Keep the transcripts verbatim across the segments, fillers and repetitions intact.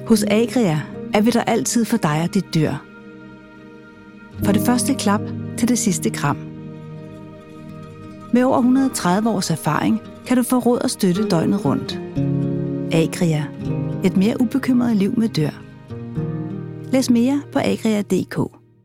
Hos Agria er vi der altid for dig og dit dyr. For det første klap til det sidste kram. Med over et hundrede og tredive års erfaring kan du få råd og støtte døgnet rundt. Agria. Et mere ubekymret liv med dyr. Læs mere på agria punktum d k.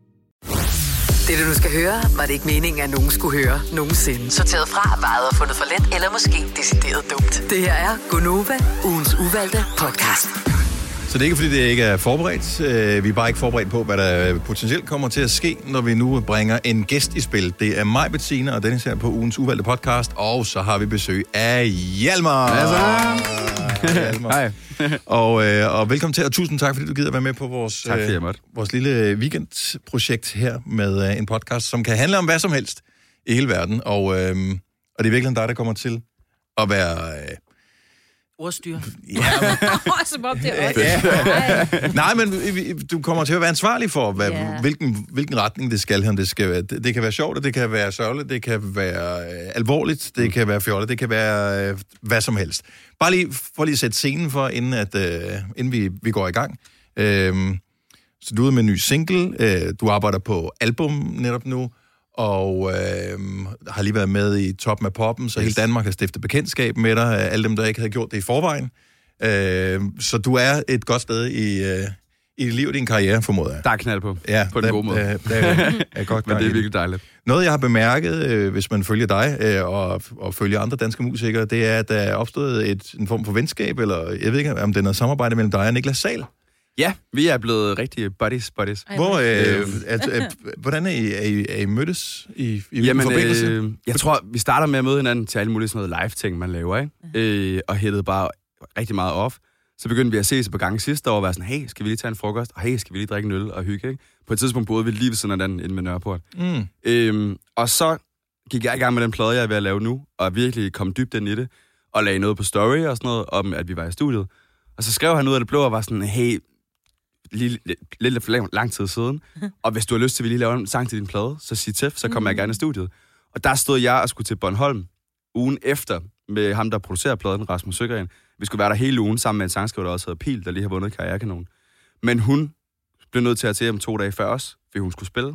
Det, du skal høre, var det ikke meningen, at nogen skulle høre nogensinde. Sorteret fra, vejet og fundet for let, eller måske decideret dumt. Det her er Gonova, ugens uvalgte podcast. Så det er ikke, fordi det ikke er forberedt. Vi er bare ikke forberedt på, hvad der potentielt kommer til at ske, når vi nu bringer en gæst i spil. Det er mig, Bettina, og Dennis her på ugens uvalgte podcast. Og så har vi besøg af Hjalmar. Hjalmar. Hej. og, øh, og velkommen til, og tusind tak, fordi du gider være med på vores, tak, øh, vores lille weekendprojekt her med øh, en podcast, som kan handle om hvad som helst i hele verden. Og, øh, og det er virkelig dig, der kommer til at være... Øh, ordstyr. Ja, som om det er også. Ja. Nej, men du kommer til at være ansvarlig for, hvad, yeah. hvilken, hvilken retning det skal her. Det, skal være, det, det kan være sjovt, det kan være sørgeligt, det kan være øh, alvorligt, det mm. kan være fjollet, det kan være øh, hvad som helst. Bare lige for lige at sætte scenen for, inden, at, øh, inden vi, vi går i gang. Øh, så du er ude med en ny single, øh, du arbejder på album netop nu, og øh, har lige været med i Toppen af Poppen, så yes. hele Danmark har stiftet bekendtskab med dig, alle dem, der ikke havde gjort det i forvejen. Øh, så du er et godt sted i, øh, i dit liv og din karriere, formoder jeg. Der er knald på, ja, på den der, gode måde. Der, der er, er godt Men det er virkelig dejligt. Noget, jeg har bemærket, øh, hvis man følger dig øh, og, og følger andre danske musikere, det er, at der er opstået et, en form for venskab, eller jeg ved ikke, om det er noget samarbejde mellem dig og Niklas Sahl. Ja, vi er blevet rigtig buddies, buddies. Hvor, øh, at, at, hvordan er I, er I, er I mødtes i, i Jamen, forbindelse? Øh, jeg tror, vi starter med at møde hinanden til alle mulige sådan noget live-ting, man laver, ikke? Uh-huh. Øh, og hættede bare rigtig meget off. Så begyndte vi at ses på gange sidste år og være sådan, hey, skal vi lige tage en frokost? Og hey, skal vi lige drikke en øl og hygge, ikke? På et tidspunkt boede vi lige ved siden af den inde med Nørreport. Mm. Øhm, og så gik jeg i gang med den plade, jeg er ved at lave nu, og virkelig kom dybt ind i det, og lagde noget på story og sådan noget, om at vi var i studiet. Og så skrev han ud af det blå og var sådan, hey, lige lidt for lang tid siden, og hvis du har lyst til, at vi lige laver en sang til din plade, så sig til, så kommer mm. jeg gerne i studiet. Og der stod jeg og skulle til Bornholm ugen efter, med ham, der producerer pladen, Rasmus Søgren. Vi skulle være der hele ugen sammen med en sangskriver, der også hedder Pil, der lige har vundet Karrierekanonen. Men hun blev nødt til at tage hjem to dage før os, fordi hun skulle spille.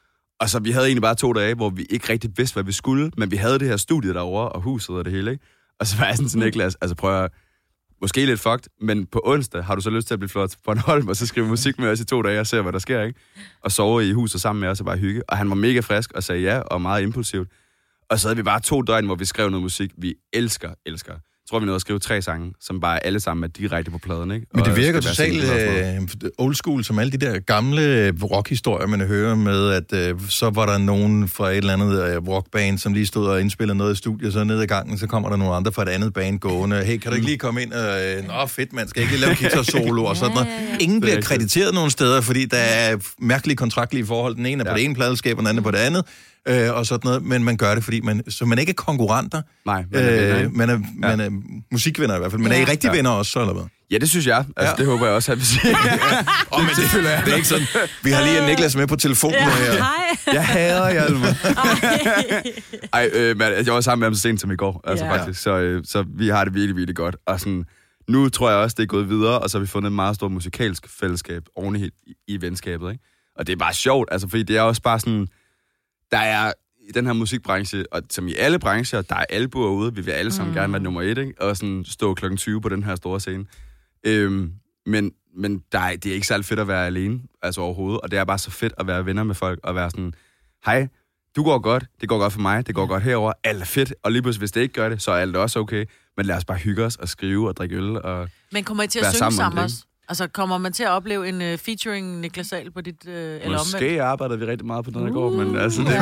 Og så vi havde egentlig bare to dage, hvor vi ikke rigtig vidste, hvad vi skulle, men vi havde det her studie derovre, og huset og det hele, ikke? Og så var jeg sådan til Niklas, altså prøv at måske lidt fucked, men på onsdag har du så lyst til at blive flot på Bornholm, og så skrive musik med os i to dage og se, hvad der sker, ikke? Og sove i huset sammen med os og bare hygge. Og han var mega frisk og sagde ja, og meget impulsivt. Og så havde vi bare to døgn, hvor vi skrev noget musik, vi elsker, elsker. Jeg tror, vi nåede at skrive tre sange, som bare alle sammen er direkte på pladen, ikke? Men det virker totalt uh, old school, som alle de der gamle rockhistorier, man hører med, at uh, så var der nogen fra et eller andet uh, rockband, som lige stod og indspillede noget i studiet, så ned ad gangen, så kommer der nogle andre fra et andet band gående. Hey, kan du ikke lige komme ind og, uh, nå fedt, man skal ikke lige lave guitar-solo og sådan noget. Ingen bliver krediteret nogen steder, fordi der er mærkelige kontraktlige forhold. Den ene er på ja. det ene pladeskab, og den anden er på det andet. Øh, og sådan noget, men man gør det, fordi man, så man ikke er konkurrenter. Nej, man er, venner, øh, man er, ja. man er musikvenner i hvert fald. Men ja. er I rigtige ja. venner også, så eller hvad? Ja, det synes jeg. Altså, ja. det håber jeg også, at vi siger. oh, men det, det, jeg. det er ikke sådan. Vi har lige en Niklas med på telefonen ja. her. Hej. Jeg hader Hjalmar. Ej, øh, men jeg var sammen med ham så sent som i går, altså ja. faktisk. Så, øh, så vi har det virkelig, virkelig godt. Og sådan, nu tror jeg også, det er gået videre, og så har vi fundet et meget stort musikalsk fællesskab oven i, i venskabet, ikke? Og det er bare sjovt, altså, fordi det er også bare sådan, der er i den her musikbranche, og som i alle brancher, der er albuer ude, vi vil alle sammen mm. gerne være nummer et, ikke? Og sådan stå klokken tyve på den her store scene. Øhm, men men der er, det er ikke særlig fedt at være alene, altså overhovedet, og det er bare så fedt at være venner med folk, og være sådan, hej, du går godt, det går godt for mig, det går godt herover, alt er fedt, og lige pludselig, hvis det ikke gør det, så er alt også okay, men lad os bare hygge os og skrive og drikke øl og men kommer I til at synge sammen, sammen også? Altså, kommer man til at opleve en uh, featuring Niklas Sahl på dit, uh, eller omvendt? Måske arbejder vi rigtig meget på den her uh, går, men altså, det er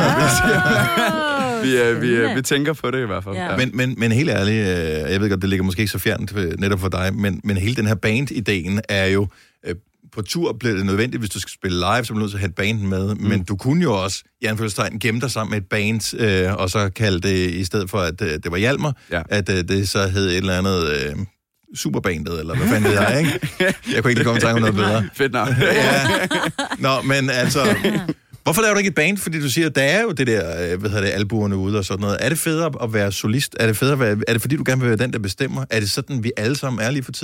ja. vi, uh, vi, uh, vi tænker på det i hvert fald. Ja. Ja. Men, men, men helt ærligt, uh, jeg ved godt, det ligger måske ikke så fjernt netop for dig, men, men hele den her band-ideen er jo, uh, på tur bliver det nødvendigt, hvis du skal spille live, så bliver du nødt til at have et band med, mm. men du kunne jo også, i anførselstegn, gemme dig sammen med et band, uh, og så kalde det, i stedet for, at uh, det var Hjalmar, ja. at uh, det så hed et eller andet... Uh, Superbandet, eller hvad fanden det er, ikke? Jeg kunne ikke komme i tanke om noget bedre. Fedt nok. Ja. Nå, men altså... Hvorfor laver du ikke et band? Fordi du siger, der er jo det der, hvad hedder det, albuerne ude og sådan noget. Er det federe at være solist? Er det federe at være, er det fordi, du gerne vil være den, der bestemmer? Er det sådan, vi alle sammen er lige for tiden?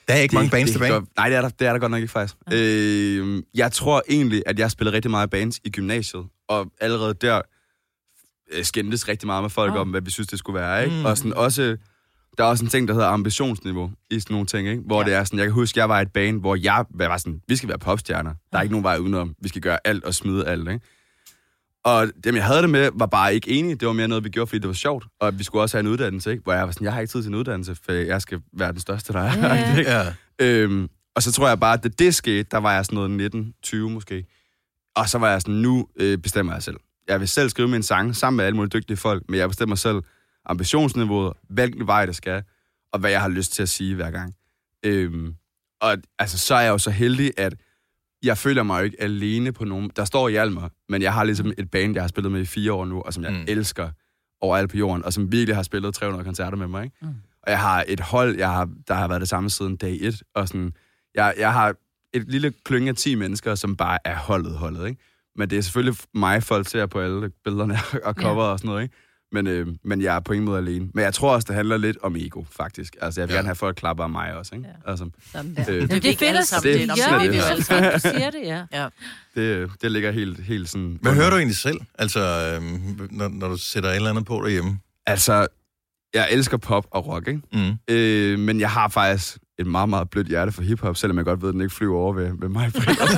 Der er ikke det, mange bands det, tilbage. Godt, nej, det er, der, det er der godt nok ikke, faktisk. Ja. Øh, jeg tror egentlig, at jeg spillede rigtig meget bands i gymnasiet, og allerede der øh, skændtes rigtig meget med folk oh. om, hvad vi synes, det skulle være, ikke? Mm. Og sådan også, der er også en ting, der hedder ambitionsniveau i sådan nogle ting, ikke? Hvor ja. det er sådan, jeg kan huske, jeg var i et band, hvor jeg var sådan, vi skal være popstjerner. Der er ikke nogen vej udenom. Vi skal gøre alt og smide alt, ikke? Og dem, jeg havde det med, var bare ikke enige. Det var mere noget, vi gjorde, fordi det var sjovt. Og vi skulle også have en uddannelse, ikke? Hvor jeg var sådan, jeg har ikke tid til en uddannelse, for jeg skal være den største, der er. Yeah. ja. øhm, og så tror jeg bare, at det, det skete, der var jeg sådan noget nitten tyve måske. Og så var jeg sådan, nu øh, bestemmer jeg selv. Jeg vil selv skrive min sang sammen med alle mulige dygtige folk, men jeg bestemmer selv ambitionsniveauet, hvilken vej det skal, og hvad jeg har lyst til at sige hver gang. Øhm, og altså, så er jeg jo så heldig, at jeg føler mig jo ikke alene på nogen. Der står Hjalmar, men jeg har ligesom et band, jeg har spillet med i fire år nu, og som jeg mm. elsker overalt på jorden, og som virkelig har spillet tre hundrede koncerter med mig, ikke? Mm. Og jeg har et hold, jeg har, der har været det samme siden dag et, og sådan, jeg, jeg har et lille klynge af ti mennesker, som bare er holdet, holdet, ikke? Men det er selvfølgelig mig, folk ser på alle billederne og cover yeah. og sådan noget, ikke? Men, øh, men jeg er på ingen måde alene. Men jeg tror også, det handler lidt om ego, faktisk. Altså, jeg vil ja. gerne have folk klapper af mig også, ikke? Ja. Altså, Jamen, det, øh, det, det, det er fedt at sammen. Det, det, ja, det, det, det, det, det, du siger det, ja. ja. Det, det ligger helt, helt sådan... Hvad hører du egentlig selv, altså, øh, når, når du sætter et eller andet på derhjemme? Altså, jeg elsker pop og rock, ikke? Mm. Øh, men jeg har faktisk et meget, meget blødt hjerte for hiphop, selvom jeg godt ved, at den ikke flyver over ved, ved mig.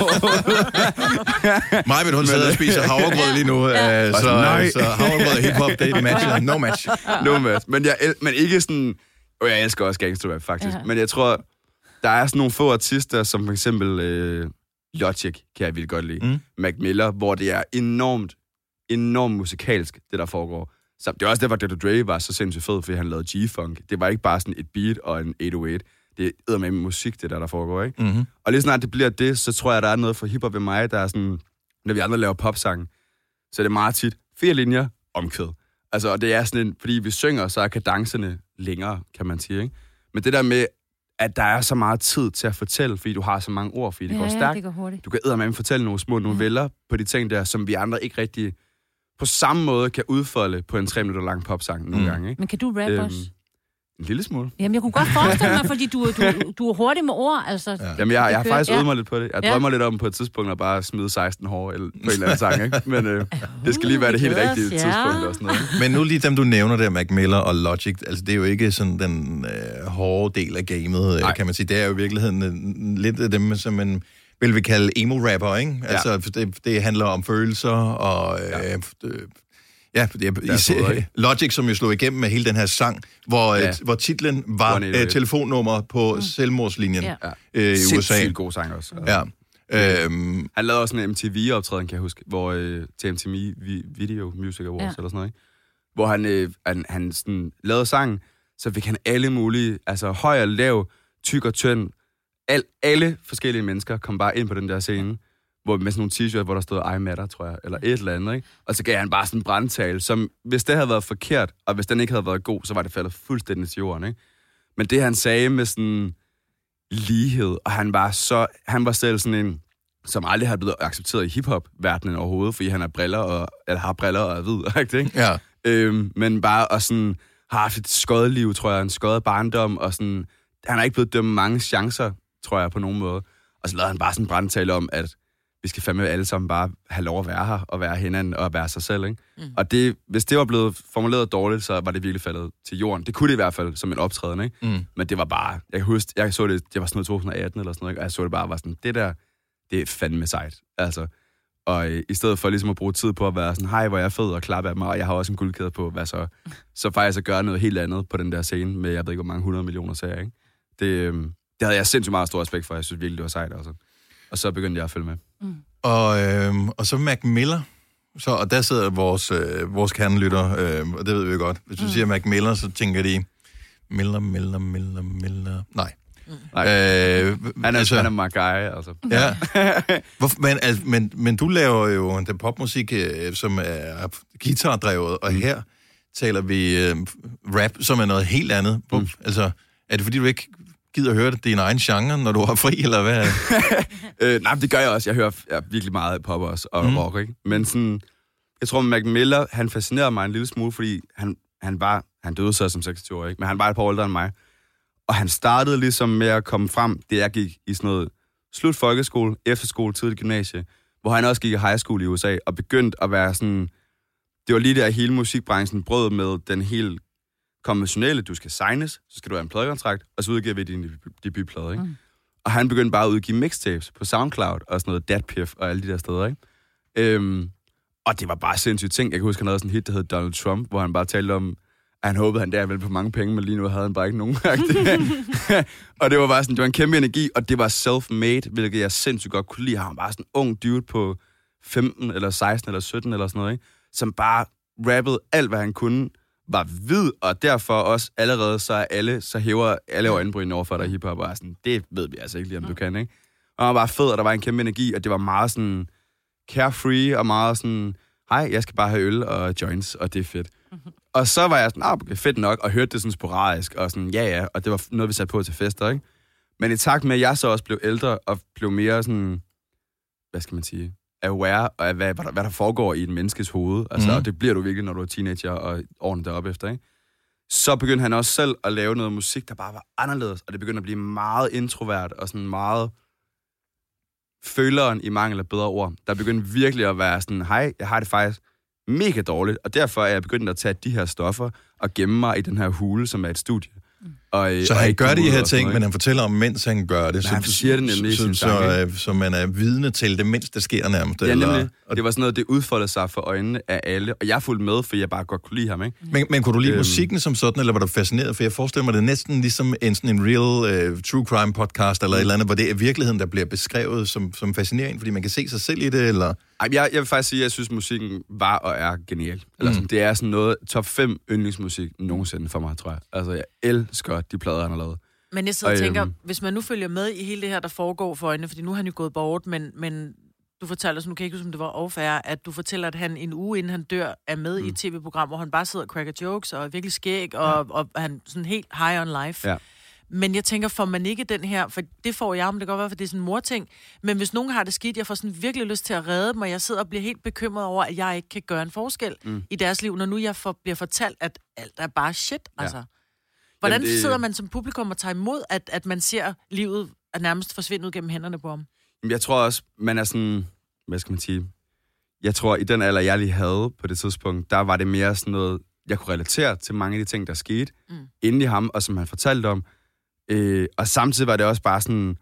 Mig vil hun sidder og spiser havregrød lige nu, ja. øh, så, så havregrød og hiphop, det er match, no match. No match. Men, jeg, men ikke sådan... Og jeg elsker også gangsterrap, faktisk. Ja. Men jeg tror, der er sådan nogle få artister, som for eksempel øh, Logic, kan jeg virkelig godt lide. Mm. Mac Miller, hvor det er enormt, enormt musikalsk, det der foregår. Så det er også derfor, at doktor Dre var så sindssygt fed, fordi han lavede G-funk. Det var ikke bare sådan et beat og en otte otte. Det er med musik, det der, der foregår, ikke? Mm-hmm. Og lige snart det bliver det, så tror jeg, der er noget for hiphop ved mig, der er sådan, når vi andre laver popsange, så er det meget tit fire linjer omkvæd. Altså, og det er sådan en, fordi vi synger, så er kadencerne længere, kan man sige, ikke? Men det der med, at der er så meget tid til at fortælle, fordi du har så mange ord, fordi det ja, går stærkt. Det går hurtigt. Du kan eddermame fortælle nogle små noveller ja. på de ting der, som vi andre ikke rigtig på samme måde kan udfolde på en tre minutter lang popsang nogle mm. gange, ikke? Men kan du rap øhm, også? En lille smule. Jamen, jeg kunne godt forestille mig, fordi du, du, du er hurtig med ord, altså. Ja. Jamen, jeg, jeg har faktisk øvet mig lidt på det. Jeg drømmer ja. lidt om på et tidspunkt at bare smide seksten hår eller på en eller anden sang, ikke? Men øh, det skal lige være det helt rigtige ja. tidspunkt og sådan noget. Men nu lige dem, du nævner der, Mac Miller og Logic, altså det er jo ikke sådan den øh, hårde del af gamet, øh, kan man sige. Det er jo i virkeligheden øh, lidt af dem, som man vil vi kalde emo-rapper, ikke? Altså, ja. det, det handler om følelser og... Øh, ja. øh, Ja, det Logic, som jo slog igennem med hele den her sang, hvor, ja. hvor titlen var uh, telefonnummer på mm. selvmordslinjen ja. øh, i U S A. Sindssygt god sang også. Ja. Ja. Øhm, han lavede også en M T V-optræden, kan jeg huske, hvor øh, til M T V Video Music Awards ja. eller sådan noget, ikke? Hvor han, øh, han, han sådan, lavede sangen, så fik han alle mulige, altså høj og lav, tyk og tynd, al, alle forskellige mennesker kom bare ind på den der scene, hvor med sådan nogle t-shirts, hvor der stod I Matter, tror jeg, eller et eller andet, ikke? Og så gav han bare sådan en brandtale, som hvis det havde været forkert, og hvis den ikke havde været god, så var det faldet fuldstændig til jorden, ikke? Men det han sagde med sådan lighed, og han var så, han var selv sådan en, som aldrig har blevet accepteret i hiphop-verdenen overhovedet, fordi han har briller og, eller har briller og er hvid, ikke? Ja. Øhm, men bare og sådan har haft et skøjet liv, tror jeg, en skøjet barndom, og sådan, han har ikke blevet dømt mange chancer, tror jeg, på nogen måde. Og så lavede han bare sådan en brandtale om, at vi skal fandme alle sammen bare have lov at være her, og være hinanden, og være sig selv, ikke? Mm. Og det, hvis det var blevet formuleret dårligt, så var det virkelig faldet til jorden. Det kunne det i hvert fald, som en optræden, ikke? Mm. Men det var bare, jeg kan huske, jeg så det, det var sådan noget to tusind atten eller sådan noget, og jeg så det bare, var sådan, det der, det er fandme sejt, altså. Og øh, i stedet for ligesom at bruge tid på at være sådan, hej, hvor jeg er fed, og klappe af mig, og jeg har også en guldkæde på, hvad så? Så faktisk at gøre noget helt andet på den der scene, med, jeg ved ikke, hvor mange hundrede millioner serier, ikke? Det, øh, det havde jeg sindssygt meget stor respekt for, jeg synes virkelig, det var sejt, altså. Og så begyndte jeg at følge med. Mm. Og, øh, og så Mac Miller, så, og der sidder vores, øh, vores kernelytter, øh, og det ved vi godt. Hvis du mm. siger Mac Miller, så tænker de, Miller, Miller, Miller, Miller, nej. Mm. Nej. Øh, han er, altså, han er Mac Guy, altså. Ja. Hvorfor, men, altså, men, men du laver jo den popmusik, øh, som er guitardrevet, og mm. her taler vi øh, rap, som er noget helt andet. Mm. Altså, er det fordi, du ikke gider at høre det, din egen genre, når du har fri, eller hvad? øh, nej, det gør jeg også. Jeg hører jeg virkelig meget pop også, og mm. rock, ikke? Men sådan, jeg tror, Mac Miller, han fascinerede mig en lille smule, fordi han, han var, han døde så som seksogtyve år, ikke? Men han var et par år ældre end mig. Og han startede ligesom med at komme frem, det jeg gik i sådan noget slut folkeskole, efterskole, tidlig gymnasie, hvor han også gik i high school i U S A, og begyndte at være sådan... Det var lige der, hele musikbranchen brød med den helt konventionelle, du skal signes, så skal du have en pladekontrakt, og så udgiver vi din debutplade, ikke? Mm. Og han begyndte bare at udgive mixtapes på SoundCloud, og sådan noget DatPiff og alle de der steder, ikke? Øhm, og det var bare sindssygt ting. Jeg kan huske, han havde sådan en hit, der hed Donald Trump, hvor han bare talte om, at han håbede, han der ville på mange penge, men lige nu havde han bare ikke nogen. Og det var bare sådan, det var en kæmpe energi, og det var self-made, hvilket jeg sindssygt godt kunne lide. Han var bare sådan en ung dude på femten, eller seksten, eller sytten, eller sådan noget, ikke? Som bare rappede alt, hvad han kunne, var hvid, og derfor også allerede, så er alle, så hæver alle øjenbrynene over for dig hiphop, og sådan, det ved vi altså ikke lige, om du kan, ikke? Og han var bare fed, og der var en kæmpe energi, og det var meget sådan carefree, og meget sådan, hej, jeg skal bare have øl og joints, og det er fedt. Mm-hmm. Og så var jeg sådan, ah, okay, fedt nok, og hørte det sådan sporadisk, og sådan, ja, ja, og det var noget, vi satte på til fester, ikke? Men i takt med, at jeg så også blev ældre, og blev mere sådan, hvad skal man sige, aware af, hvad, hvad, der, hvad der foregår i et menneskes hoved, altså, mm. og det bliver du virkelig, når du er teenager, og årene deroppe efter, ikke? Så begyndte han også selv at lave noget musik, der bare var anderledes, og det begyndte at blive meget introvert, og sådan meget føleren i mangel af bedre ord. Der begyndte virkelig at være sådan, hej, jeg har det faktisk mega dårligt, og derfor er jeg begyndt at tage de her stoffer og gemme mig i den her hule, som er et studie. Og, så han gør de her ting, men han fortæller om, mens han gør det. Nej, så, han siger det nemlig så, så, så, så man er vidne til det, mens det sker nærmest. Ja, eller, nemlig. Og det var sådan noget, det udfoldede sig for øjnene af alle. Og jeg fulgte med, for jeg bare godt kunne lide ham, ikke? Men, men kunne du lide øhm, musikken som sådan, eller var du fascineret? For jeg forestiller mig, det er næsten ligesom en, sådan en real uh, true crime podcast, eller mm. et eller andet, hvor det er virkeligheden, der bliver beskrevet som, som fascinerende, fordi man kan se sig selv i det, eller... Ej, jeg, jeg vil faktisk sige, at jeg synes, musikken var og er genial. Eller mm. sådan, det er sådan noget top fem yndlingsmusik nogensinde for mig, tror jeg. Altså, jeg elsker de plader, han har lavet. Men jeg sidder og, og tænker, øhm, hvis man nu følger med i hele det her, der foregår for øjnene, fordi nu har han jo gået bort, men, men du fortæller, så nu kan jeg ikke huske, om det var off-air, at du fortæller, at han en uge inden han dør, er med mm. i et tv-program, hvor han bare sidder og cracker jokes, og er virkelig skæg, og, ja. og han sådan helt high on life. Ja. Men jeg tænker, får man ikke den her, for det får jeg, om det kan godt være, for det er sådan en morting, men hvis nogen har det skidt, jeg får sådan virkelig lyst til at redde dem, og jeg sidder og bliver helt bekymret over, at jeg ikke kan gøre en forskel mm. i deres liv, når nu jeg får, bliver fortalt, at alt er bare shit, altså. Ja. Hvordan Jamen, det... sidder man som publikum og tager imod, at, at man ser livet er nærmest forsvinde ud gennem hænderne på ham? Jeg tror også, man er sådan, hvad skal man sige, jeg tror, i den alder, jeg lige havde på det tidspunkt, der var det mere sådan noget, jeg kunne relatere til mange af de ting, der skete mm. inde i ham, og som han fortalte om. Øh, og samtidig var det også bare sådan,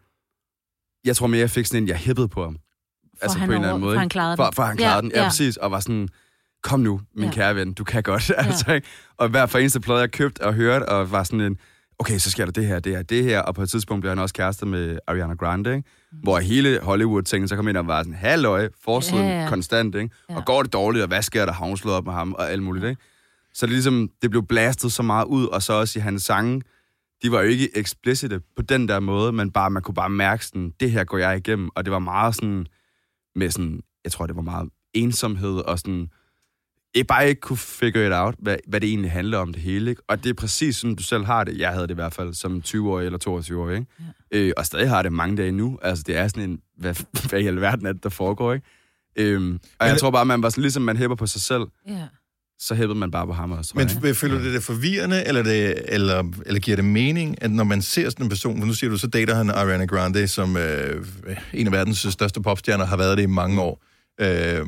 jeg tror mere, jeg fik sådan en, jeg hippede på ham. For altså han på en eller anden måde. For han klarede for, den. For han klarede ja, den, ja, ja, præcis. Og var sådan, kom nu, min ja. kære ven, du kan godt. Ja. altså, ikke? Og hver for eneste plade, jeg købte og hørte, og var sådan en, okay, så sker der det her, det her, det her. Og på et tidspunkt blev han også kærester med Ariana Grande, ikke? Mm. Hvor hele Hollywood tænkte, så kom ind og var sådan, halløj, forsiden ja, ja. konstant, ikke? Ja. Og går det dårligt, og hvad sker der? Har hun slået op med ham, og alt muligt, ikke? Så det ligesom, det blev blastet så meget ud, og så også i hans sange, de var jo ikke explicite på den der måde, men bare, man kunne bare mærke sådan, det her går jeg igennem, og det var meget sådan, med sådan, jeg tror, det var meget ensomhed, og sådan, jeg bare ikke kunne figure it out, hvad, hvad det egentlig handler om det hele, ikke? Og det er præcis sådan, du selv har det. Jeg havde det i hvert fald som tyve-årig eller toogtyve-årig, ikke? Ja. Øh, og stadig har det mange dage nu. Altså, det er sådan en, hvad, hvad i alverden er det, der foregår, ikke? Øhm, og jeg tror bare, man var sådan, ligesom man hæpper på sig selv, ja. så hæppede man bare på ham også. Men jeg, føler du det, det forvirrende, eller, det, eller, eller giver det mening, at når man ser sådan en person, for nu siger du, så dater han Ariana Grande, som øh, en af verdens største popstjerner, har været det i mange år. Øh,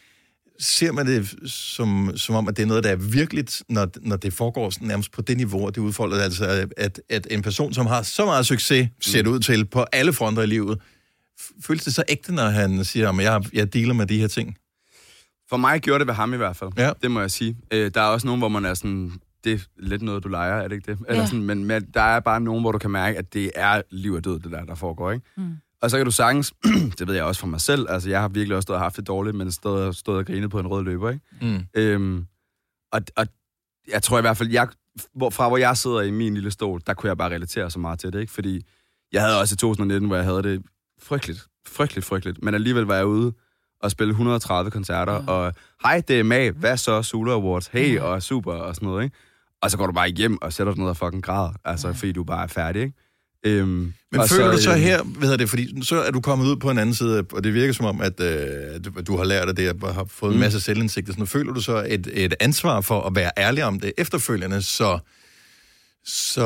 ser man det som, som om, at det er noget, der er virkeligt, når, når det foregår sådan nærmest på det niveau, og det udfoldet, altså at, at en person, som har så meget succes, ser det ud til på alle fronter i livet, føles det så ægte, når han siger, at jeg, jeg dealer med de her ting? For mig gjorde det ved ham i hvert fald, ja. det må jeg sige. Øh, der er også nogen, hvor man er sådan, det er lidt noget, du leger, er det ikke det? Eller ja. sådan, men, men der er bare nogen, hvor du kan mærke, at det er liv og død, det der, der foregår, ikke? Mm. Og så kan du sagtens, det ved jeg også for mig selv, altså jeg har virkelig også stået og haft det dårligt, men stået, stået og grinet på en rød løber, ikke? Mm. Øhm, og, og jeg tror i hvert fald, jeg, hvor, fra hvor jeg sidder i min lille stol, der kunne jeg bare relatere så meget til det, ikke? Fordi jeg havde også i to tusind nitten, hvor jeg havde det frygteligt, frygteligt, frygteligt, men alligevel var jeg ude og spille et hundrede og tredive koncerter, mm. og hej, det er Mag, hvad så, Zulu Awards, hey, mm. og super, og sådan noget, ikke? Og så går du bare hjem og sætter dig ned og fucking græder, altså, mm. fordi du bare er færdig, ikke? Øhm, Men føler så, du så her, hvad det, fordi så er du kommet ud på en anden side, og det virker som om, at øh, du, du har lært af det, og har fået mm. en masse selvindsigt, så føler du så et, et ansvar for at være ærlig om det efterfølgende, så, Så,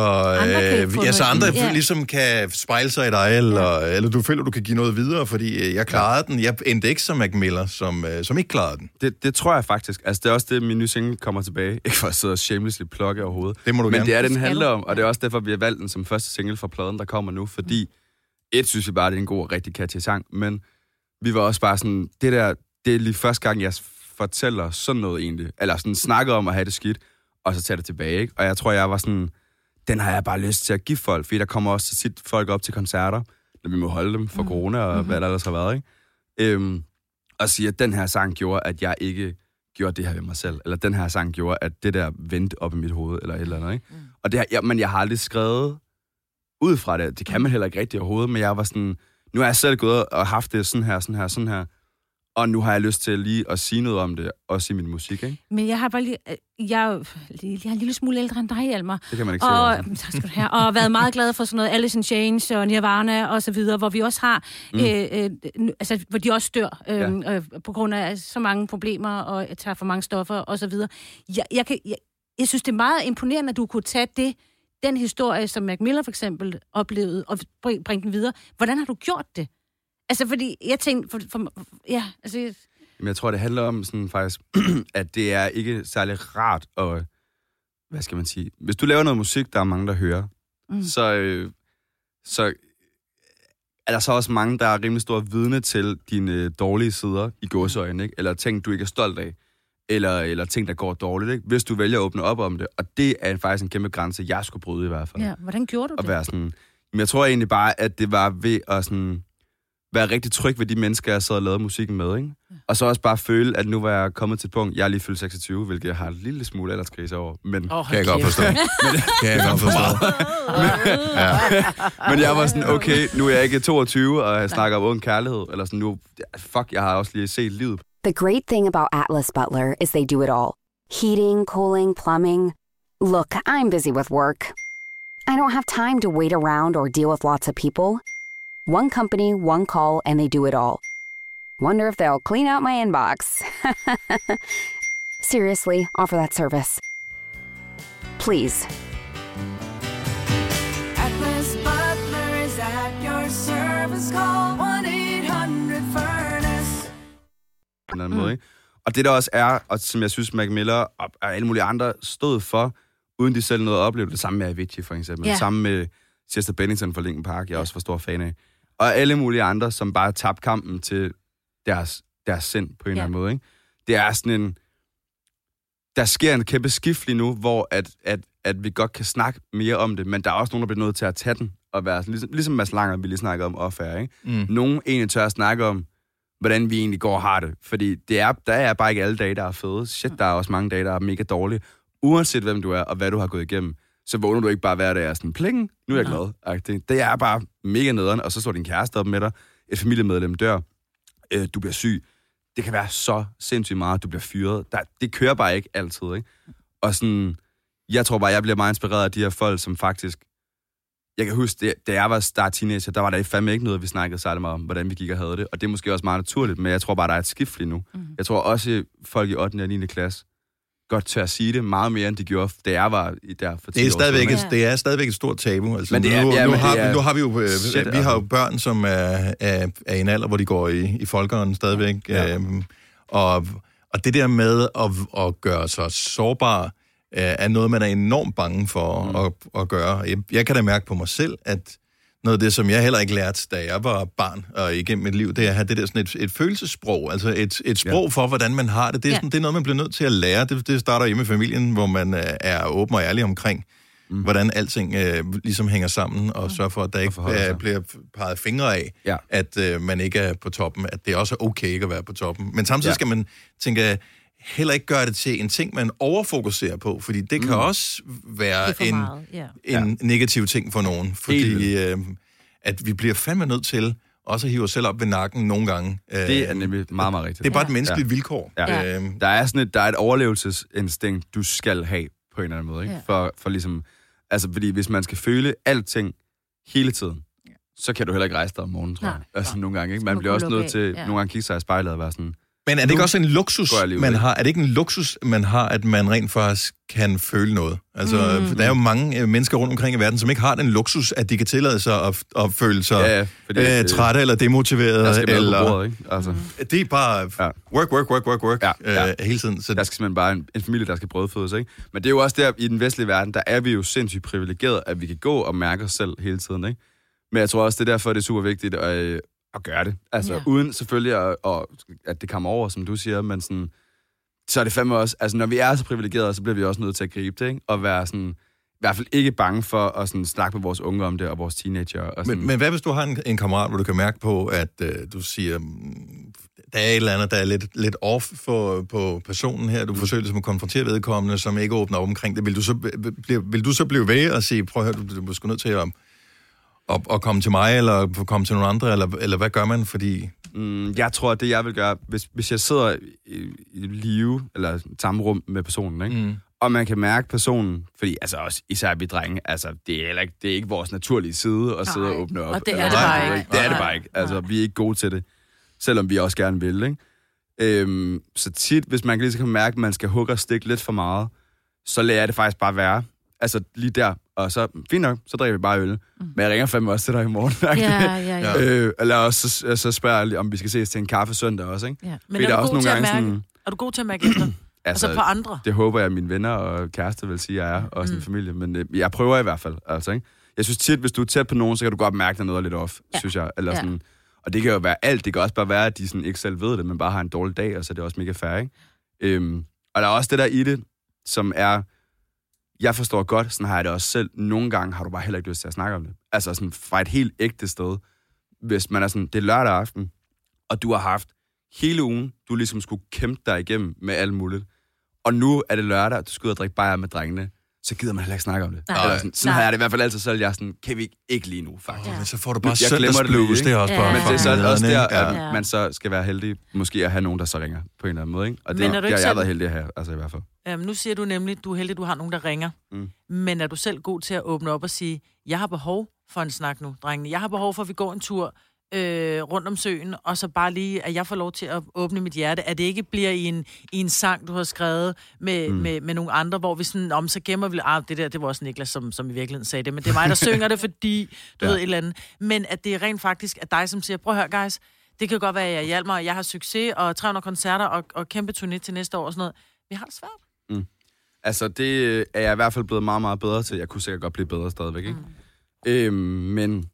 øh, ja, så andre ja. ligesom kan spejle sig i dig, eller, ja. eller du føler, du kan give noget videre, fordi øh, jeg klarede ja. den. Jeg endte ikke som Mac Miller, som, øh, som ikke klarede den. Det, det tror jeg faktisk. Altså, det er også det, min nye single kommer tilbage. Ikke for at sidde og shamelessly plukke overhovedet. Det må du Men gerne. det er det, den handler om, og det er også derfor, vi har valgt den som første single fra pladen, der kommer nu, fordi et synes vi bare, det er en god og rigtig catchy sang, men vi var også bare sådan, det der, det er lige første gang, jeg fortæller sådan noget egentlig, eller sådan snakker om at have det skidt, og så tager det tilbage, ikke? Og jeg tror, jeg var sådan, den har jeg bare lyst til at give folk, fordi der kommer også tit folk op til koncerter, når vi må holde dem for corona og mm-hmm. hvad der ellers har været, ikke? Øhm, og sige, at den her sang gjorde, at jeg ikke gjorde det her ved mig selv, eller den her sang gjorde, at det der vendte op i mit hoved, eller et eller andet, ikke? Mm. Og det her, ja, men jeg har aldrig skrevet ud fra det, det kan man heller ikke rigtig overhovedet, men jeg var sådan, nu har jeg selv gået og haft det sådan her, sådan her, sådan her, og nu har jeg lyst til lige at sige noget om det, også i min musik, ikke? Men jeg har bare lige, jeg, er, jeg er en lille smule ældre end dig, Hjalmar. Det kan man ikke og, sige. Tak skal du have. Og været meget glad for sådan noget Alice in Chains og Nirvana og så videre, hvor vi også har, mm. øh, øh, altså hvor de også dør øh, ja. øh, på grund af så mange problemer og tager for mange stoffer og så videre. Jeg, jeg, kan, jeg, jeg synes, det er meget imponerende, at du kunne tage det, den historie, som Mac Miller for eksempel oplevede, og bringe bring den videre. Hvordan har du gjort det? Altså, fordi jeg tænkte, for, for, ja, altså... Jeg... Jamen, jeg tror, det handler om sådan faktisk, at det er ikke særlig rart at, hvad skal man sige, hvis du laver noget musik, der er mange, der hører, mm. så, øh, så er der så også mange, der er rimelig stor vidne til dine dårlige sider i gåseøjne, ikke? Eller ting, du ikke er stolt af, eller, eller ting, der går dårligt, ikke? Hvis du vælger at åbne op om det, og det er faktisk en kæmpe grænse, jeg skulle bryde i hvert fald. Ja, hvordan gjorde du det? At være sådan, men jeg tror egentlig bare, at det var ved at sådan... være rigtig tryg ved de mennesker, jeg sad og lavede musikken med, ikke? Ja. Og så også bare føle, at nu var jeg kommet til et punkt, jeg er lige fyldt seksogtyve, hvilket jeg har en lille smule alderskrise over, men... Oh, kan jeg godt forstå. men, kan jeg godt forstå. ja. Men jeg var sådan, okay, nu er jeg ikke toogtyve, og jeg snakker om ung kærlighed, eller sådan nu, fuck, jeg har også lige set livet. The great thing about Atlas Butler is they do it all. Heating, cooling, plumbing. Look, I'm busy with work. I don't have time to wait around or deal with lots of people. One company, one call, and they do it all. Wonder if they'll clean out my inbox. Seriously, offer that service. Please. Atlas Butler is at your service. Call one eight hundred furnace. På en anden måde, ikke? Og det der også er, og som jeg synes, Mac Miller og alle mulige andre stod for, uden de selv noget at opleve, det samme med Avicii for eksempel, yeah. det samme med Chester Bennington fra Linkin Park, jeg også var stor fan af. Og alle mulige andre, som bare tabte kampen til deres, deres sind på en ja. eller anden måde. Ikke? Det er sådan en... Der sker en kæmpe skift lige nu, hvor at, at, at vi godt kan snakke mere om det, men der er også nogen, der bliver nødt til at tage den, og være ligesom, ligesom Mads Langer, vi lige snakkede om off-air, ikke? Mm. Nogen egentlig tør at snakke om, hvordan vi egentlig går og har det. Fordi det er, der er bare ikke alle dage, der er fede. Shit, der er også mange dage, der er mega dårlige. Uanset hvem du er, og hvad du har gået igennem, så vågner du ikke bare hver dag og sådan, pling, nu er jeg glad. Det er bare mega nederen, og så står din kæreste op med dig, et familiemedlem dør, øh, du bliver syg. Det kan være så sindssygt meget, du bliver fyret. Der, det kører bare ikke altid, ikke? Og sådan, jeg tror bare, jeg bliver meget inspireret af de her folk, som faktisk... Jeg kan huske, det, da jeg var start teenager, der var der fandme ikke noget, vi snakkede særlig meget om, hvordan vi gik og havde det. Og det er måske også meget naturligt, men jeg tror bare, der er et skift lige nu. Mm. Jeg tror også, folk i ottende og niende klasse godt tør at sige det meget mere, end de gjorde, da jeg var der for ti det er år stadigvæk siden. Et, det er stadigvæk et stort tabu. Altså, men det er, nu, ja, nu, men har, det er, nu har vi jo, shit, vi har jo børn, som er, er, er i en alder, hvor de går i, i folkeånden stadigvæk. Ja. Øhm, og, og det der med at, at gøre sig sårbar, er noget, man er enormt bange for mm. at, at gøre. Jeg, jeg kan da mærke på mig selv, at noget af det, som jeg heller ikke lærte, da jeg var barn og igennem mit liv, det er at have det der sådan et, et følelsessprog, altså et, et sprog ja. for, hvordan man har det. Det er, sådan, ja. det er noget, man bliver nødt til at lære. Det, det starter hjemme i familien, hvor man er åben og ærlig omkring, mm. hvordan alting øh, ligesom hænger sammen, og mm. sørger for, at der ikke øh, bliver peget fingre af, ja. at øh, man ikke er på toppen, at det også er okay ikke at være på toppen. Men samtidig ja. skal man tænke, heller ikke gøre det til en ting, man overfokuserer på, fordi det kan mm. også være en, yeah. en ja. negativ ting for nogen, fordi øh, at vi bliver fandme nødt til også at hive os selv op ved nakken nogle gange. Det er nemlig meget, meget rigtigt. Det er bare ja. et menneskeligt ja. vilkår. Ja. Øh, der er sådan et, der er et overlevelsesinstinkt, du skal have på en eller anden måde, ikke? Ja. For, for ligesom, altså fordi hvis man skal føle alting hele tiden, ja. så kan du heller ikke rejse dig om morgenen, tror jeg. Altså nogle gange, ikke? Man bliver også nødt til ja. nogle gange kigge sig i spejlet og være sådan, Men er det Nu ikke også en luksus, går jeg lige ud man af. har? Er det ikke en luksus, man har, at man rent faktisk kan føle noget? Altså, mm. der er jo mange øh, mennesker rundt omkring i verden, som ikke har den luksus, at de kan tillade sig at, at føle sig Ja, ja, fordi, øh, øh, trætte eller demotiveret. Der skal mad eller, på bordet, ikke? Altså, det er bare Ja. work, work, work, work, work Ja, ja. Øh, hele tiden. Så der skal simpelthen bare en, en familie, der skal brødfødes, ikke? Men det er jo også der, i den vestlige verden, der er vi jo sindssygt privilegeret, at vi kan gå og mærke os selv hele tiden, ikke? Men jeg tror også, det er derfor, det er super vigtigt at, øh, at gøre det. Altså, Ja. uden selvfølgelig, at, at, at det kommer over, som du siger, men sådan, så er det fandme også, altså når vi er så privilegerede, så bliver vi også nødt til at gribe det, ikke? Og være sådan, i hvert fald ikke bange for at sådan, snakke med vores unge om det, og vores teenager. Og sådan. Men, men hvad hvis du har en, en kammerat, hvor du kan mærke på, at øh, du siger, mm, der er et eller andet, der er lidt, lidt off for, på personen her, du forsøger ligesom at konfrontere vedkommende, som ikke åbner op omkring det. Vil du så, vil, vil du så blive ved og sige, prøv at høre, du, du er sgu nødt til at, at, at komme til mig, eller komme til nogle andre, eller, eller hvad gør man, fordi... Mm, jeg tror, at det jeg vil gøre, hvis, hvis jeg sidder i, i live, eller samme rum med personen, ikke? Mm. Og man kan mærke personen, fordi altså også især vi drenge, altså det er, heller ikke, det er ikke vores naturlige side at sidde og åbne op. Og det er eller, det bare nej, ikke. Det er det Nej. bare ikke. Altså vi er ikke gode til det, selvom vi også gerne vil, ikke? Øhm, så tit, hvis man lige kan mærke, at man skal hugge og stikke lidt for meget, så lader jeg det faktisk bare være. Altså lige der, og så, fint nok, så drikker vi bare øl. Mm. Men jeg ringer fandme også til dig i morgen. Ja, ja, ja. Øh, eller også så, så spørger jeg, om vi skal ses til en kaffe søndag også, ikke? Ja. Men Fordi er der du, er også god nogle til at gange mærke, sådan- er du god til at mærke efter? Altså, altså på andre? Det håber jeg, at mine venner og kæreste vil sige, at jeg er, og sin mm. familie. Men øh, jeg prøver i hvert fald, altså, ikke? Jeg synes tit, hvis du er tæt på nogen, så kan du godt mærke, at noget er lidt off, ja. synes jeg. Eller sådan, og det kan jo være alt. Det kan også bare være, at de sådan ikke selv ved det, men bare har en dårlig dag, og så er det også mega fair, ikke? Øhm, og der er også det der i det, som er... Jeg forstår godt, sådan har jeg det også selv. Nogle gange har du bare heller ikke lyst til at snakke om det. Altså sådan fra et helt ægte sted. Hvis man er sådan, det er lørdag aften, og du har haft hele ugen, du ligesom skulle kæmpe dig igennem med alt muligt. Og nu er det lørdag, og du skal ud og drikke bajer med drengene. Så gider man heller ikke snakke om det. Nej. Eller sådan, sådan har jeg det i hvert fald altid selv. Jeg er sådan, kan vi ikke lige nu, faktisk. Ja. Men så får du bare Jeg glemmer det søndagsblues, lige, det er også Ja. bare... Men det er så fucking også der, nederen, at ikke? man så skal være heldig, måske at have nogen, der så ringer på en eller anden måde, ikke? Og det, Men er det du har ikke jeg selv- været heldig at have, altså i hvert fald. Øhm, nu siger du nemlig, at du er heldig, at du har nogen, der ringer. Mm. Men er du selv god til at åbne op og sige, jeg har behov for en snak nu, drengene. Jeg har behov for, at vi går en tur øh, rundt om søen, og så bare lige, at jeg får lov til at åbne mit hjerte. At det ikke bliver i en, i en sang, du har skrevet med, mm. med, med nogle andre, hvor vi sådan, om så gemmer vi, ah, det der, det var også Niklas, som, som i virkeligheden sagde det, men det er mig, der synger det, fordi du ja. ved et eller andet. Men at det er rent faktisk at dig, som siger, prøv at høre, guys, det kan godt være, at jeg hjælper mig, jeg har succes, og tre hundrede koncerter, og, og kæmpe turné til næste år og sådan noget. Vi har det svært. Mm. Altså, det er jeg i hvert fald blevet meget, meget bedre til. Jeg kunne sikkert godt blive bedre stadigvæk, ikke? Mm. Øhm, men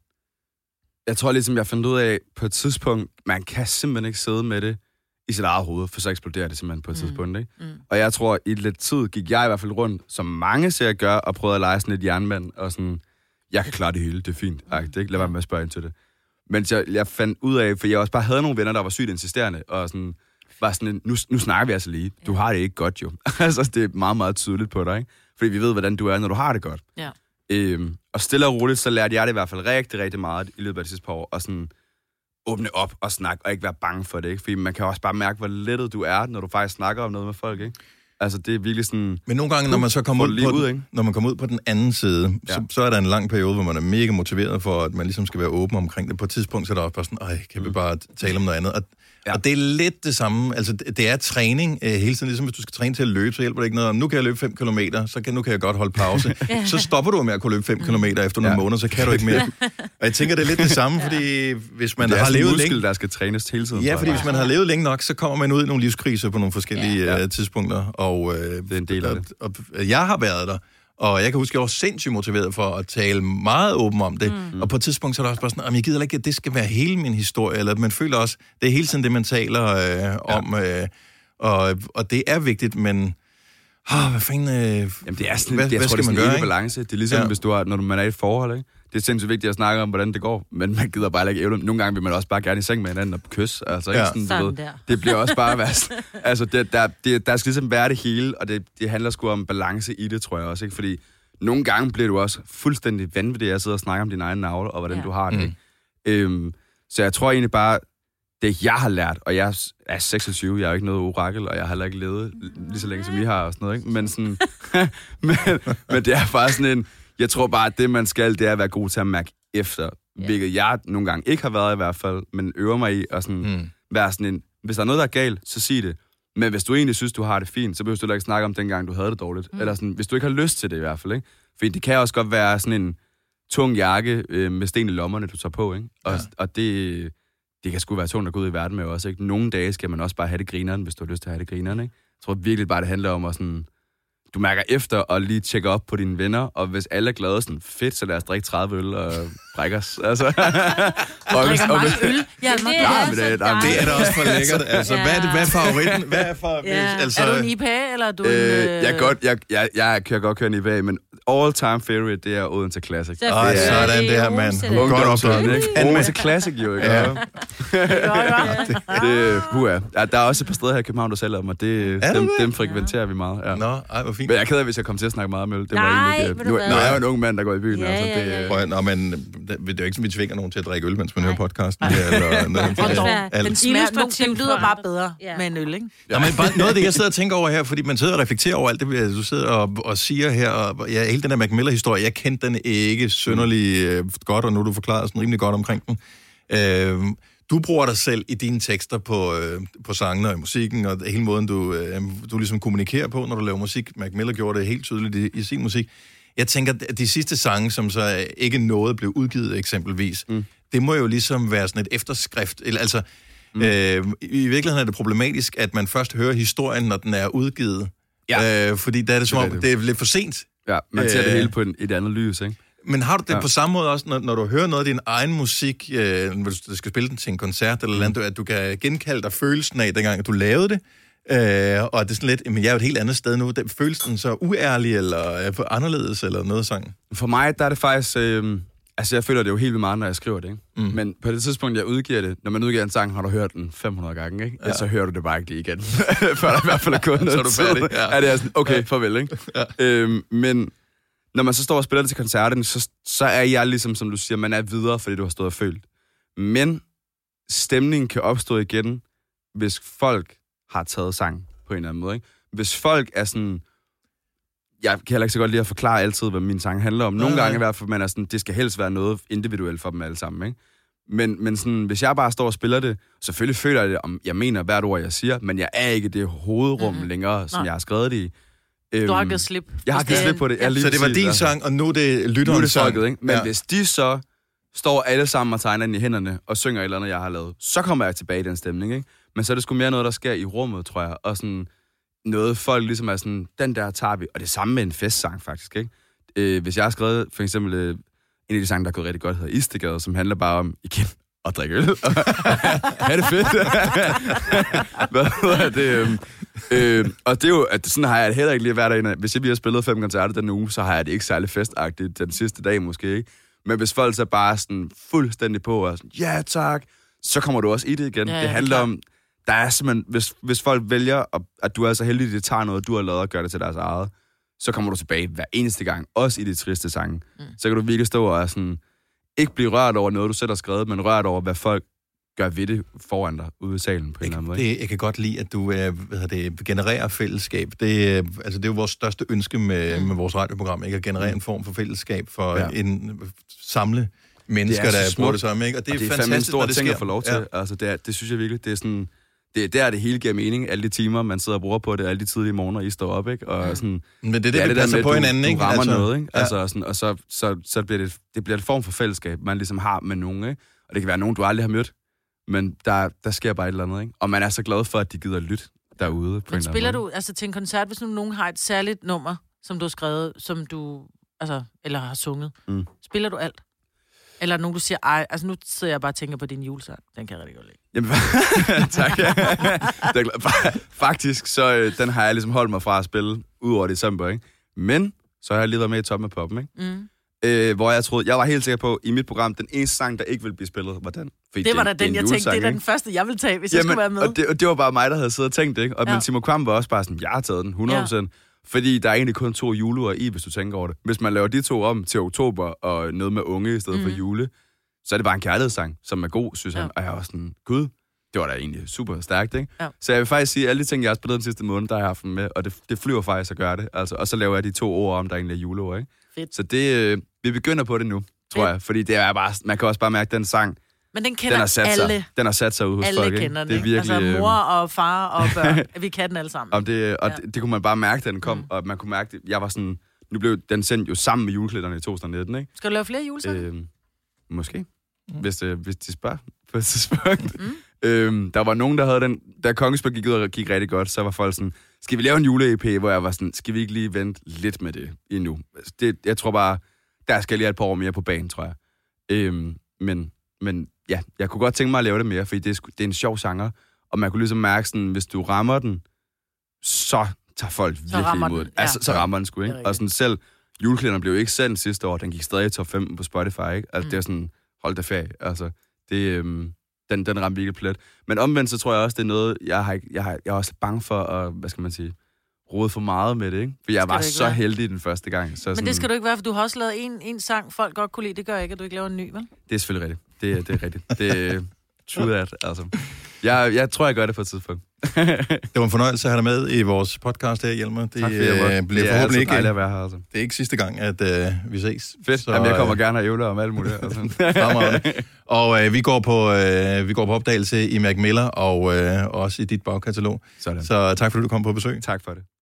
jeg tror ligesom, jeg fandt ud af på et tidspunkt, man kan simpelthen ikke sidde med det i sit eget hoved, for så eksploderer det simpelthen på et mm. tidspunkt, ikke? Mm. Og jeg tror, i lidt tid gik jeg i hvert fald rundt, som mange ser gør, og prøvede at lege sådan et jernmand, og sådan, jeg kan klare det hele, det er fint, mm. ikke? Lad være med at spørge ind til det. Men jeg, jeg fandt ud af, for jeg også bare havde nogle venner, der var sygt insisterende, og sådan, var sådan, nu, nu snakker vi altså lige. Du har det ikke godt, jo. Altså, det er meget, meget tydeligt på dig, ikke? Fordi vi ved, hvordan du er, når du har det godt. Ja. Øhm, og stille og roligt, så lærte jeg det i hvert fald rigtig, rigtig meget i løbet af de sidste par år, og sådan åbne op og snakke, og ikke være bange for det, ikke? Fordi man kan også bare mærke, hvor lettet du er, når du faktisk snakker om noget med folk, ikke? Altså, det er virkelig sådan... Men nogle gange, når man så kommer ud, på ud, den, ikke? når man kommer ud på den anden side, ja. så, så er der en lang periode, hvor man er mega motiveret for, at man ligesom skal være åben omkring det. På et tidspunkt, så er der også bare sådan, ej, kan vi bare tale om noget andet? Og, ja. og det er lidt det samme. Altså, det, det er træning øh, hele tiden. Ligesom hvis du skal træne til at løbe, så hjælper det ikke noget. Nu kan jeg løbe fem kilometer, så kan, nu kan jeg godt holde pause. Så stopper du med at kunne løbe fem kilometer efter nogle ja. måneder, så kan du ikke mere. Og jeg tænker, det er lidt det samme, fordi hvis man har levet muskel, længe... der skal trænes hele tiden. Ja, fordi hvis man har levet længe nok, så kommer man ud i nogle livskriser på nogle forskellige ja. uh, tidspunkter. Og, uh, det er en del af det. Og, og jeg har været der, og jeg kan huske, at jeg var sindssygt motiveret for at tale meget åben om det. Mm. Og på et tidspunkt så er der også bare sådan, at jeg gider ikke, at det skal være hele min historie, eller at man føler også, det er hele tiden det, man taler øh, om. Øh, og, og det er vigtigt, men... Oh, hvad fanden... Øh, Jamen, det er sådan, hvad, jeg hvad tror, det er sådan gøre, en ikke? balance. Det er ligesom, ja. hvis du har, når man er i et forhold, ikke? Det er sindssygt vigtigt at snakke om, hvordan det går, men man gider bare ikke ævle. Nogle gange vil man også bare gerne i seng med hinanden og kysse. Altså, ikke? Ja. Sådan, Sådan du ved, der. det bliver også bare værst. Altså, det, der, det, der skal ligesom være det hele, og det, det handler sgu om balance i det, tror jeg også. Ikke? Fordi nogle gange bliver du også fuldstændig vanvittig at sidde og snakke om din egen navle, og hvordan ja. du har det. Mm. Ikke? Øhm, så jeg tror egentlig bare, det jeg har lært, og jeg er seksogtyve, jeg er jo ikke noget orakel, og jeg har heller ikke levet lige så længe, som I har og sådan noget, ikke? Men, sådan, men, men det er bare sådan en, jeg tror bare, at det man skal, det er at være god til at mærke efter, yeah. hvilket jeg nogle gange ikke har været i hvert fald, men øver mig i at sådan, mm. være sådan en, Hvis der er noget, der er galt, så sig det. Men hvis du egentlig synes, du har det fint, så behøver du ikke snakke om dengang, du havde det dårligt. Mm. Eller sådan, hvis du ikke har lyst til det i hvert fald, ikke? For det kan også godt være sådan en tung jakke øh, med sten i lommerne, du tager på, ikke? Og, ja. og det, det kan sgu være tungt at gå ud i verden med også, ikke? Nogle dage skal man også bare have det grineren, hvis du har lyst til at have det grineren, ikke? Jeg tror virkelig bare, det handler om at sådan... Du mærker efter og lige tjekke op på dine venner, og hvis alle er glade, sådan fedt, så lad os drikke tredive øl og brække os. Altså. Du drikker mange øl. Ja, det, ja, men det, er, det er da også for lækkert. Altså, ja. hvad, er det, hvad er favoritten? Hvad er, for, ja. altså... er du en I P A, eller er du øh, en... Jeg, godt, jeg, jeg, jeg kan godt køre en I P A, men all-time favorite, det er Odense Classic. Åh, oh, sådan der, mand. Godt opdaget, ikke? Odense Classic, jo, ikke? Ja. det, hua. Ja, der er også et par steder her i København, der sælger dem, og det, dem, dem frekventerer vi meget. Ja. Nå, ej, hvor fint. Men jeg er ked af, hvis jeg kommer til at snakke meget om øl. Det Nej, var egentlig, nu, nu er jeg jo en ung mand, der går i byen. Ja, altså, det, ja, ja. Prøv, nå, men det, det er jo ikke, som vi tvinger nogen til at drikke øl, mens man hører podcasten. Eller noget. Den smager, den lyder bare bedre Ja. med en øl, ikke? Nå, men bare noget af det, jeg sidder og tænker over her, fordi man sidder og reflekterer over alt det, du sidder og, og siger her, og ja, hele den der Mac Miller-historie, jeg kendte den ikke synderlig øh, godt, og nu har du forklaret sådan rimelig godt omkring den. Øh, du bruger dig selv i dine tekster på, øh, på sangene og i musikken, og hele måden, du, øh, du ligesom kommunikerer på, når du laver musik. Mac Miller gjorde det helt tydeligt i, i sin musik. Jeg tænker, at de sidste sange, som så ikke nåede blev udgivet eksempelvis, mm. det må jo ligesom være sådan et efterskrift, eller altså... Mm. Øh, I virkeligheden er det problematisk, at man først hører historien, når den er udgivet. Ja. Øh, fordi der er det som om, det, det er lidt for sent. Ja, man ser øh, det hele på en, et andet lys, ikke? Men har du det ja. på samme måde også, når, når du hører noget af din egen musik, øh, når du skal spille den til en koncert eller andet, at du kan genkalde dig følelsen af, dengang du lavede det, øh, og det er sådan lidt, men jeg er jo et helt andet sted nu. Den, føles den så uærlig eller øh, anderledes eller noget sang? For mig, der er det faktisk... Øh, altså, jeg føler det jo helt vildt meget, når jeg skriver det, ikke? Mm. Men på det tidspunkt, jeg udgiver det, når man udgiver en sang, har du hørt den fem hundrede gange, ikke? Ja. Så hører du det bare ikke lige igen. Før der i hvert fald er gået noget. Så er du færdig. Ja. Er det er sådan, okay, farvel, ikke? Ja. Øhm, men når man så står og spiller det til koncerten, så, så er jeg ligesom, som du siger, man er videre, fordi du har stået og følt. Men stemningen kan opstå igen, hvis folk har taget sang på en eller anden måde, ikke? Hvis folk er sådan... Jeg kan heller ikke så godt lide at forklare altid, hvad min sang handler om. Nogle nej, gange i hvert fald, man er sådan, det skal helst være noget individuelt for dem alle sammen, ikke? Men, men sådan, hvis jeg bare står og spiller det, selvfølgelig føler jeg det, om jeg mener hvert ord, jeg siger, men jeg er ikke det hovedrum mm-hmm. længere, som Nej. jeg har skrevet det i. Du har givet slip. Jeg har givet slip på det. Ja, så det var din sang, og nu er det lytterens sang. Ikke? Men ja. hvis de så står alle sammen og tegner den i hænderne, og synger et eller andet, jeg har lavet, så kommer jeg tilbage i den stemning, ikke? Men så er det sgu mere noget, der sker i rummet, tror jeg, og sådan... noget folk ligesom er sådan, den der tager vi, og det samme med en festsang faktisk, ikke? Øh, hvis jeg har skrevet for eksempel øh, en af de sange, der er gået rigtig godt, hedder Istegade, som handler bare om, igen, at drikke øl. Ja, det fedt. Hvad hedder det? Øh, øh, og det er jo, at sådan har jeg det heller ikke lige været derinde. Hvis jeg lige har spillet fem koncerter den uge, så har jeg det ikke særlig festagtigt den sidste dag måske, ikke? Men hvis folk så bare sådan fuldstændig på, og sådan, ja tak, så kommer du også i det igen. Ja, det handler om, der er simpelthen, hvis, hvis folk vælger, at, at du er så heldig, at det tager noget, du har lavet og gør det til deres eget, så kommer du tilbage hver eneste gang, også i de triste sange. Mm. Så kan du virkelig stå og sådan, ikke blive rørt over noget, du selv har skrevet, men rørt over, hvad folk gør ved det foran dig ude i salen på en eller anden måde. Det, jeg kan godt lide, at du øh, hvad det, genererer fællesskab. Det, øh, altså, det er jo vores største ønske med, mm. med vores radioprogram, ikke? At generere en form for fællesskab for ja. en samle mennesker, der bruger det sammen, ikke? Og det er, og det er fantastisk, en stor ting at få lov til. Ja. Altså, det, er, det synes jeg virkelig, det er sådan... Det er der, det hele giver mening. Alle de timer, man sidder og bruger på det, alle de tidlige morgener, I står op, ikke? Og sådan, men det er det, det, vi det passer med, på hinanden, ikke? Du rammer altså, noget, ikke? Ja. Altså, sådan, og så, så, så bliver det, det bliver et form for fællesskab, man ligesom har med nogen, ikke? Og det kan være nogen, du aldrig har mødt, men der, der sker bare et eller andet, ikke? Og man er så glad for, at de gider lytte derude. På men spiller du, altså til en koncert, hvis nu nogen har et særligt nummer, som du har skrevet, som du, altså, eller har sunget, mm. spiller du alt? Eller nogen, du siger, ej, altså nu sidder jeg bare og tænker på din julesang. Den kan jeg rigtig godt lide. Jamen, tak. Det er faktisk, så øh, den har jeg ligesom holdt mig fra at spille ud over december, ikke? Men så har jeg lige været med i Top med Poppen, ikke? Mm. Øh, hvor jeg troede, jeg var helt sikker på, i mit program, den eneste sang, der ikke ville blive spillet, var den. Fordi det var da den, jeg tænkte, det er den første, jeg ville tage, hvis Jamen, jeg skulle være med. Og det, og det var bare mig, der havde siddet og tænkt det, ikke? Og ja. Men Simon Kvam var også bare sådan, jeg har taget den, hundrede procent. Ja. Fordi der er egentlig kun to juleure i, hvis du tænker over det. Hvis man laver de to om til oktober, og noget med unge i stedet mm. for jule, så er det bare en kærlighedssang, som er god, synes ja. han. Og jeg var sådan, gud, det var da egentlig super stærkt, ikke? Ja. Så jeg vil faktisk sige, at alle de ting, jeg har spillet den sidste måned, der har jeg haft med, og det, det flyver faktisk at gøre det. Altså, og så laver jeg de to ord om, der egentlig er juleord, ikke? Fedt. Så det, øh, vi begynder på det nu, tror Fedt. jeg. Fordi det er bare, man kan også bare mærke, at den sang, Men den kender den har sat alle. Sig. Den har sat sig ud hos alle folk, kender den, det er virkelig, altså mor og far og børn. Vi kan den alle sammen. Og, det, og ja. det, det kunne man bare mærke, da den kom. Mm. Og man kunne mærke, det. Jeg var sådan... Nu blev den sendt jo sammen med juleklæderne i to tusind nitten, ikke? Skal du lave flere julesange? Øh, måske. Mm. Hvis, øh, hvis de spørger på et tidspunkt. Mm. Øhm, der var nogen, der havde den... Da Kongensberg gik ud og gik rigtig godt, så var folk sådan... Skal vi lave en jule-E P, hvor jeg var sådan... Skal vi ikke lige vente lidt med det endnu? Det, jeg tror bare... Der skal jeg lige have et par år mere på banen, tror jeg. Øhm, men, men ja, jeg kunne godt tænke mig at lave det mere, fordi det er, det er en sjov genre. Og man kunne ligesom mærke sådan... Hvis du rammer den, så tager folk virkelig imod den. det. Ja. Altså, så rammer den sgu, ikke? Og sådan selv... Juleklæderne blev ikke sendt sidste år. Den gik stadig i top femten på Spotify, ikke? Altså, mm. det er sådan... Hold da ferie. Altså, det... Øhm, Den, den ramte virkelig plet. Men omvendt, så tror jeg også, det er noget, jeg, har, jeg, har, jeg er også bange for at, hvad skal man sige, rode for meget med det, ikke? For jeg var så være. heldig den første gang. Så Men sådan, det skal du ikke være, for du har også lavet en, en sang, folk godt kunne lide. Det gør ikke, at du ikke laver en ny, vel? Det er selvfølgelig rigtigt. Det, det er rigtigt. Det er true that, altså. Jeg, jeg tror, jeg gør det på et tidspunkt. Det var en fornøjelse at have dig med i vores podcast her, Hjelmer. Det, tak for det, øh, bliver det er altid ikke, dejligt at være her, altså. Det er ikke sidste gang, at øh, vi ses. Fedt. Så, Jamen, jeg kommer gerne og ævler om alt muligt. Altså. Og øh, vi, går på, øh, vi går på opdagelse i Mac Miller og øh, også i dit bagkatalog. Sådan. Så tak fordi du kom på besøg. Tak for det.